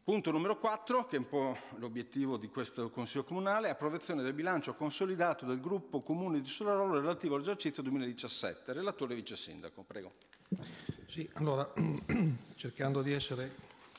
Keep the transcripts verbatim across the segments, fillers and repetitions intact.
Punto numero quattro, che è un po' l'obiettivo di questo Consiglio Comunale, approvazione del bilancio consolidato del Gruppo Comune di Solarolo relativo all'esercizio duemiladiciassette. Relatore Vice Sindaco, prego. Sì, allora, cercando di essere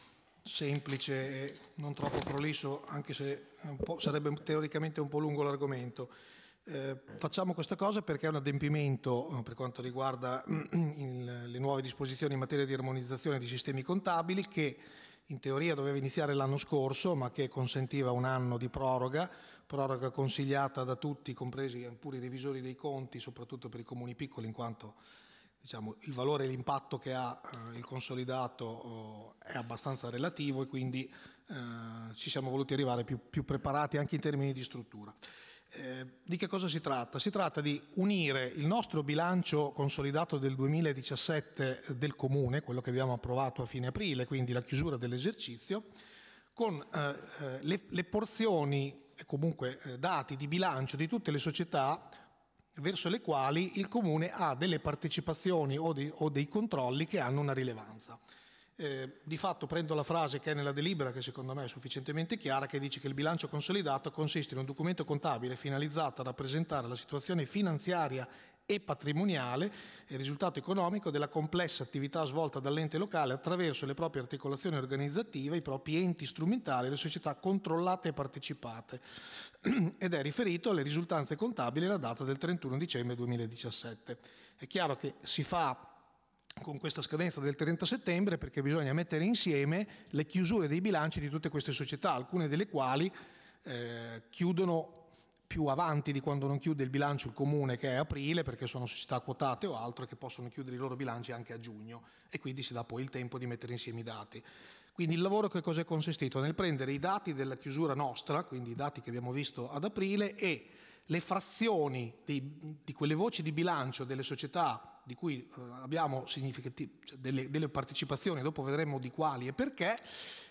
semplice e non troppo prolisso, anche se un po', sarebbe teoricamente un po' lungo l'argomento, eh, facciamo questa cosa perché è un adempimento per quanto riguarda il, le nuove disposizioni in materia di armonizzazione di sistemi contabili che in teoria doveva iniziare l'anno scorso, ma che consentiva un anno di proroga, proroga consigliata da tutti, compresi pure i revisori dei conti, soprattutto per i comuni piccoli, in quanto diciamo, il valore e l'impatto che ha eh, il consolidato eh, è abbastanza relativo e quindi eh, ci siamo voluti arrivare più, più preparati anche in termini di struttura. Eh, di che cosa si tratta? Si tratta di unire il nostro bilancio consolidato del duemiladiciassette del Comune, quello che abbiamo approvato a fine aprile, quindi la chiusura dell'esercizio, con eh, le, le porzioni e comunque eh, dati di bilancio di tutte le società verso le quali il Comune ha delle partecipazioni o, di, o dei controlli che hanno una rilevanza. Eh, di fatto prendo la frase che è nella delibera, che secondo me è sufficientemente chiara, che dice che il bilancio consolidato consiste in un documento contabile finalizzato a rappresentare la situazione finanziaria e patrimoniale e il risultato economico della complessa attività svolta dall'ente locale attraverso le proprie articolazioni organizzative, i propri enti strumentali e le società controllate e partecipate, ed è riferito alle risultanze contabili alla data del trentuno dicembre duemiladiciassette. È chiaro che si fa con questa scadenza del trenta settembre perché bisogna mettere insieme le chiusure dei bilanci di tutte queste società, alcune delle quali eh, chiudono più avanti di quando non chiude il bilancio il Comune, che è aprile, perché sono società quotate o altro che possono chiudere i loro bilanci anche a giugno e quindi si dà poi il tempo di mettere insieme i dati. Quindi il lavoro che cos'è consistito? Nel prendere i dati della chiusura nostra, quindi i dati che abbiamo visto ad aprile, e le frazioni di, di quelle voci di bilancio delle società di cui eh, abbiamo significativi, cioè delle, delle partecipazioni, dopo vedremo di quali e perché,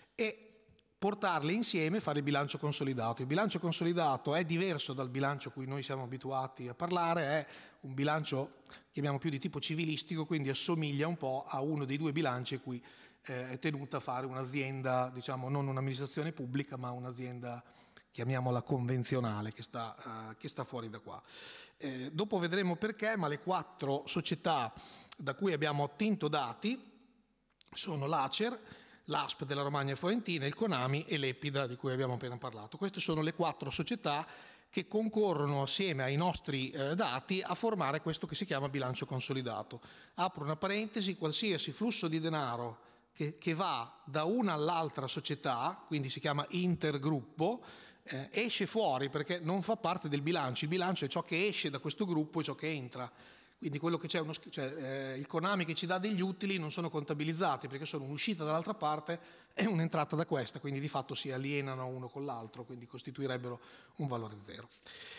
e portarle insieme e fare il bilancio consolidato. Il bilancio consolidato è diverso dal bilancio a cui noi siamo abituati a parlare, è un bilancio, chiamiamo più di tipo civilistico, quindi assomiglia un po' a uno dei due bilanci a cui eh, è tenuta a fare un'azienda, diciamo non un'amministrazione pubblica, ma un'azienda, chiamiamola convenzionale, che sta, uh, che sta fuori da qua. Eh, dopo vedremo perché, ma le quattro società da cui abbiamo ottenuto dati sono l'Acer, l'A S P della Romagna Faentina, il Conami e l'Epida di cui abbiamo appena parlato. Queste sono le quattro società che concorrono assieme ai nostri eh, dati a formare questo che si chiama bilancio consolidato. Apro una parentesi: qualsiasi flusso di denaro che, che va da una all'altra società, quindi si chiama intergruppo, eh, esce fuori perché non fa parte del bilancio. Il bilancio è ciò che esce da questo gruppo e ciò che entra. Quindi quello che c'è, uno, cioè, eh, il Conami che ci dà degli utili non sono contabilizzati perché sono un'uscita dall'altra parte e un'entrata da questa, quindi di fatto si alienano uno con l'altro, quindi costituirebbero un valore zero.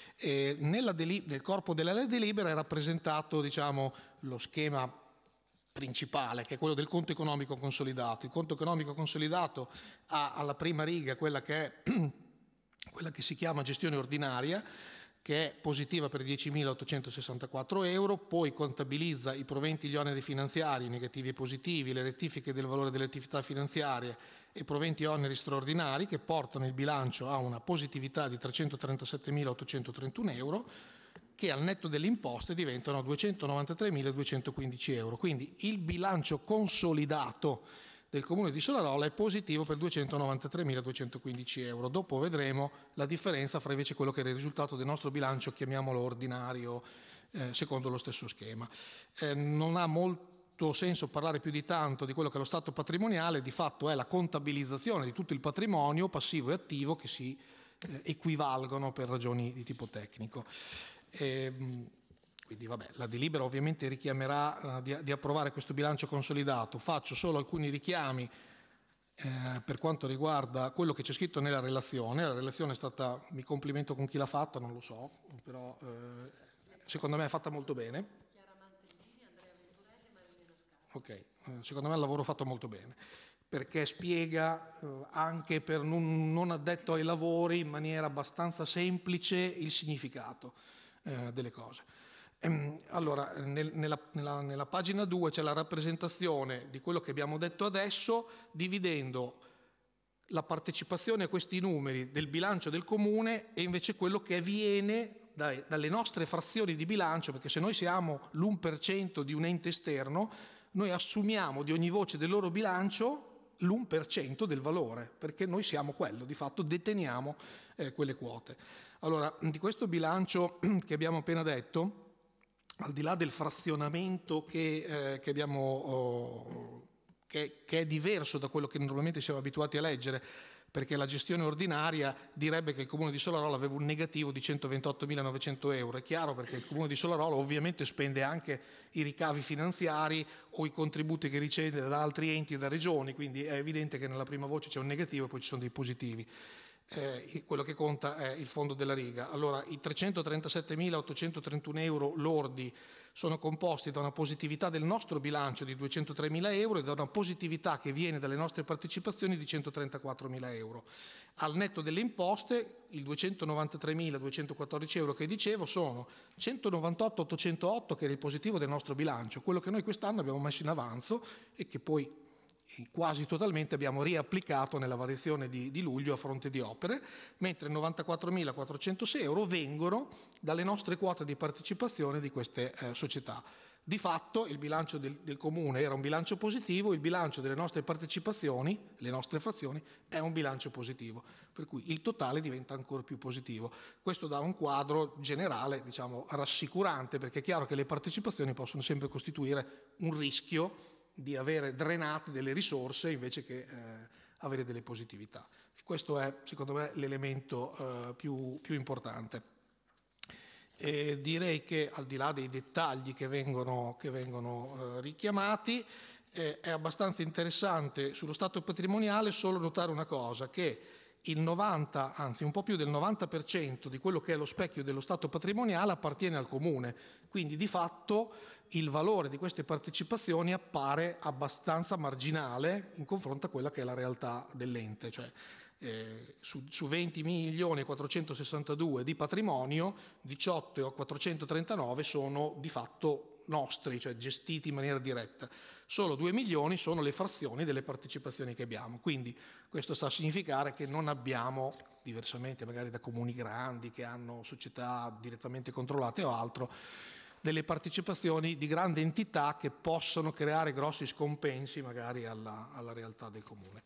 E nella deli- nel corpo della delibera è rappresentato, diciamo, lo schema principale, che è quello del conto economico consolidato. Il conto economico consolidato ha alla prima riga quella che è quella che si chiama gestione ordinaria, che è positiva per diecimilaottocentosessantaquattro euro, poi contabilizza i proventi e gli oneri finanziari negativi e positivi, le rettifiche del valore delle attività finanziarie e proventi e oneri straordinari che portano il bilancio a una positività di trecentotrentasette-ottocentotrentuno euro, che al netto delle imposte diventano duecentonovantatremiladuecentoquindici euro. Quindi il bilancio consolidato del Comune di Solarola è positivo per duecentonovantatremiladuecentoquindici euro. Dopo vedremo la differenza fra invece quello che era il risultato del nostro bilancio, chiamiamolo ordinario, eh, secondo lo stesso schema. Eh, non ha molto senso parlare più di tanto di quello che è lo stato patrimoniale, di fatto è la contabilizzazione di tutto il patrimonio passivo e attivo che si eh, equivalgono per ragioni di tipo tecnico. Eh, Quindi vabbè, la delibera ovviamente richiamerà uh, di, di approvare questo bilancio consolidato. Faccio solo alcuni richiami eh, per quanto riguarda quello che c'è scritto nella relazione. La relazione è stata, mi complimento con chi l'ha fatta, non lo so, però eh, secondo me è fatta molto bene. Chiara Mantellini, Andrea Venturelli, Marilena Scarpa. Ok, eh, secondo me è un lavoro fatto molto bene, perché spiega eh, anche per non, non addetto ai lavori in maniera abbastanza semplice il significato eh, delle cose. Allora, nel, nella, nella, nella pagina due c'è la rappresentazione di quello che abbiamo detto adesso, dividendo la partecipazione a questi numeri del bilancio del comune e invece quello che viene dai, dalle nostre frazioni di bilancio, perché se noi siamo l'uno per cento di un ente esterno, noi assumiamo di ogni voce del loro bilancio l'uno per cento del valore, perché noi siamo quello, di fatto deteniamo eh, quelle quote. Allora, di questo bilancio che abbiamo appena detto, al di là del frazionamento che, eh, che abbiamo... Oh, Che, che è diverso da quello che normalmente siamo abituati a leggere, perché la gestione ordinaria direbbe che il Comune di Solarolo aveva un negativo di centoventottomilanovecento euro. È chiaro, perché il Comune di Solarolo ovviamente spende anche i ricavi finanziari o i contributi che riceve da altri enti e da regioni, quindi è evidente che nella prima voce c'è un negativo e poi ci sono dei positivi. Eh, quello che conta è il fondo della riga. Allora, i trecentotrentasette.ottocentotrentuno euro lordi sono composti da una positività del nostro bilancio di duecentotremila euro e da una positività che viene dalle nostre partecipazioni di centotrentaquattromila euro. Al netto delle imposte, i duecentonovantatremiladuecentoquattordici euro che dicevo sono centonovantotto.ottocentotto, che era il positivo del nostro bilancio, quello che noi quest'anno abbiamo messo in avanzo e che poi quasi totalmente abbiamo riapplicato nella variazione di, di luglio a fronte di opere, mentre novantaquattromilaquattrocentosei euro vengono dalle nostre quote di partecipazione di queste eh, società. Di fatto il bilancio del, del comune era un bilancio positivo, il bilancio delle nostre partecipazioni, le nostre frazioni, è un bilancio positivo, per cui il totale diventa ancora più positivo. Questo dà un quadro generale, diciamo, rassicurante, perché è chiaro che le partecipazioni possono sempre costituire un rischio di avere drenate delle risorse invece che eh, avere delle positività. E questo è, secondo me, l'elemento eh, più, più importante. E direi che, al di là dei dettagli che vengono, che vengono eh, richiamati, eh, è abbastanza interessante sullo stato patrimoniale solo notare una cosa, che il novanta, anzi un po' più del novanta per cento di quello che è lo specchio dello stato patrimoniale appartiene al comune, quindi di fatto il valore di queste partecipazioni appare abbastanza marginale in confronto a quella che è la realtà dell'ente, cioè eh, su, su venti milioni e quattrocentosessantadue di patrimonio, diciotto e quattrocentotrentanove sono di fatto nostri, cioè gestiti in maniera diretta. Solo due milioni sono le frazioni delle partecipazioni che abbiamo, quindi questo sta a significare che non abbiamo, diversamente magari da comuni grandi che hanno società direttamente controllate o altro, delle partecipazioni di grande entità che possono creare grossi scompensi magari alla, alla realtà del comune.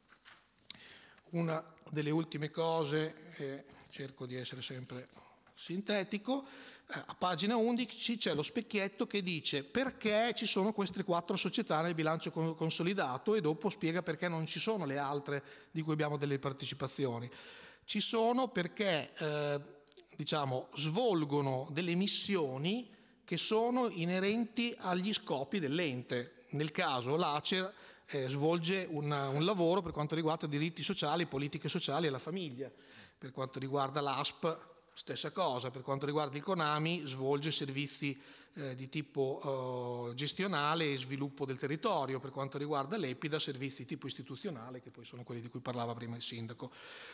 Una delle ultime cose, eh, cerco di essere sempre sintetico, eh, a pagina undici c'è lo specchietto che dice perché ci sono queste quattro società nel bilancio consolidato e dopo spiega perché non ci sono le altre di cui abbiamo delle partecipazioni. Ci sono perché eh, diciamo, svolgono delle missioni che sono inerenti agli scopi dell'ente. Nel caso l'Acer eh, svolge una, un lavoro per quanto riguarda diritti sociali, politiche sociali e la famiglia. Per quanto riguarda l'A S P, stessa cosa. Per quanto riguarda il CONAMI, svolge servizi eh, di tipo eh, gestionale e sviluppo del territorio. Per quanto riguarda l'EPIDA, servizi di tipo istituzionale, che poi sono quelli di cui parlava prima il sindaco.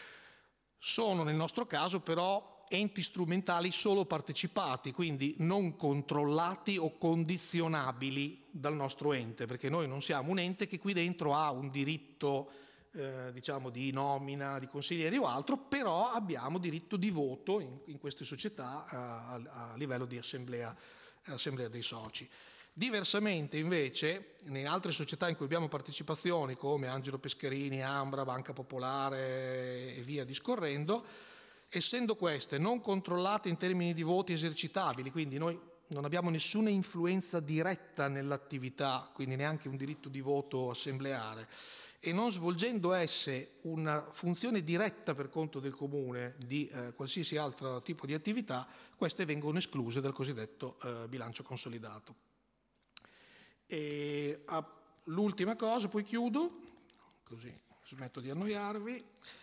Sono nel nostro caso però enti strumentali solo partecipati, quindi non controllati o condizionabili dal nostro ente, perché noi non siamo un ente che qui dentro ha un diritto eh, diciamo di nomina, di consiglieri o altro, però abbiamo diritto di voto in, in queste società eh, a, a livello di assemblea, assemblea dei soci. Diversamente invece, in altre società in cui abbiamo partecipazioni come Angelo Pescherini, Ambra, Banca Popolare e via discorrendo, essendo queste non controllate in termini di voti esercitabili, quindi noi non abbiamo nessuna influenza diretta nell'attività, quindi neanche un diritto di voto assembleare, e non svolgendo esse una funzione diretta per conto del comune di eh, qualsiasi altro tipo di attività, queste vengono escluse dal cosiddetto eh, bilancio consolidato. E ah, l'ultima cosa, poi chiudo, così smetto di annoiarvi.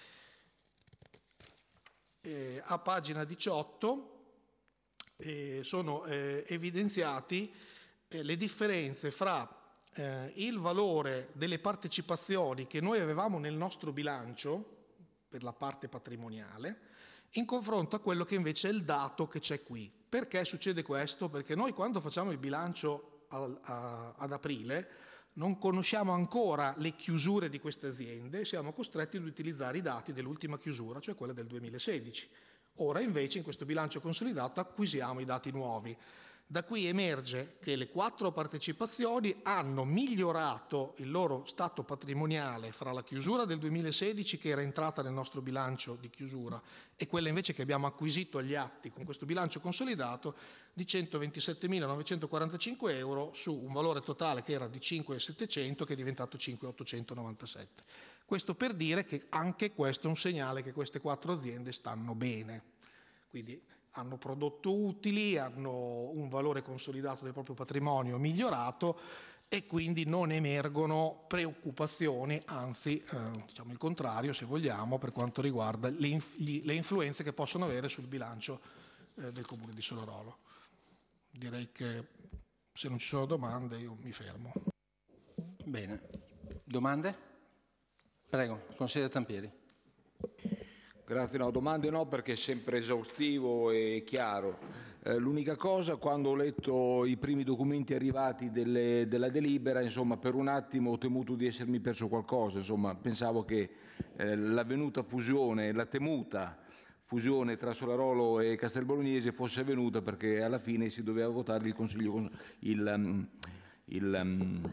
Eh, a pagina diciotto eh, sono eh, evidenziati eh, le differenze fra eh, il valore delle partecipazioni che noi avevamo nel nostro bilancio per la parte patrimoniale in confronto a quello che invece è il dato che c'è qui. Perché succede questo? Perché noi quando facciamo il bilancio al, a, ad aprile Non conosciamo ancora le chiusure di queste aziende e siamo costretti ad utilizzare i dati dell'ultima chiusura, cioè quella del duemilasedici. Ora invece in questo bilancio consolidato acquisiamo i dati nuovi. Da qui emerge che le quattro partecipazioni hanno migliorato il loro stato patrimoniale fra la chiusura del duemilasedici, che era entrata nel nostro bilancio di chiusura, e quella invece che abbiamo acquisito agli atti con questo bilancio consolidato, di centoventisettemilanovecentoquarantacinque euro su un valore totale che era di cinquemilasettecento, che è diventato cinquemilaottocentonovantasette. Questo per dire che anche questo è un segnale che queste quattro aziende stanno bene. Quindi hanno prodotto utili, hanno un valore consolidato del proprio patrimonio migliorato e quindi non emergono preoccupazioni, anzi eh, diciamo il contrario se vogliamo, per quanto riguarda le, inf le influenze che possono avere sul bilancio eh, del Comune di Solarolo. Direi che se non ci sono domande io mi fermo. Bene. Domande? Prego, consigliere Tampieri. Grazie, no, domande no, perché è sempre esaustivo e chiaro. Eh, l'unica cosa, quando ho letto i primi documenti arrivati delle, della delibera, insomma, per un attimo ho temuto di essermi perso qualcosa, insomma, pensavo che eh, l'avvenuta fusione, la temuta fusione tra Solarolo e Castelbolognese fosse avvenuta perché alla fine si doveva votare il Consiglio, il, um, il, um,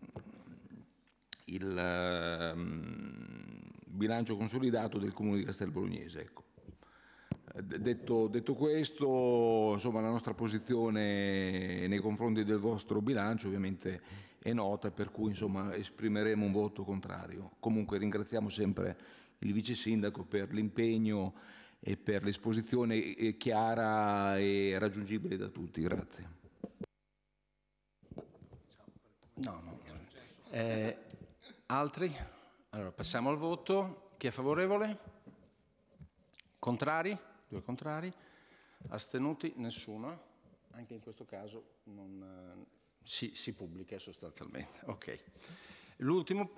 il um, bilancio consolidato del Comune di Castelbolognese. Ecco. Detto, detto questo, insomma, la nostra posizione nei confronti del vostro bilancio ovviamente è nota, per cui insomma, esprimeremo un voto contrario. Comunque ringraziamo sempre il Vice Sindaco per l'impegno e per l'esposizione chiara e raggiungibile da tutti. Grazie. No, no. Eh, altri? Allora, passiamo al voto. Chi è favorevole? Contrari? Due contrari. Astenuti? Nessuno. Anche in questo caso non, eh, si, si pubblica sostanzialmente. Ok. L'ultimo punto.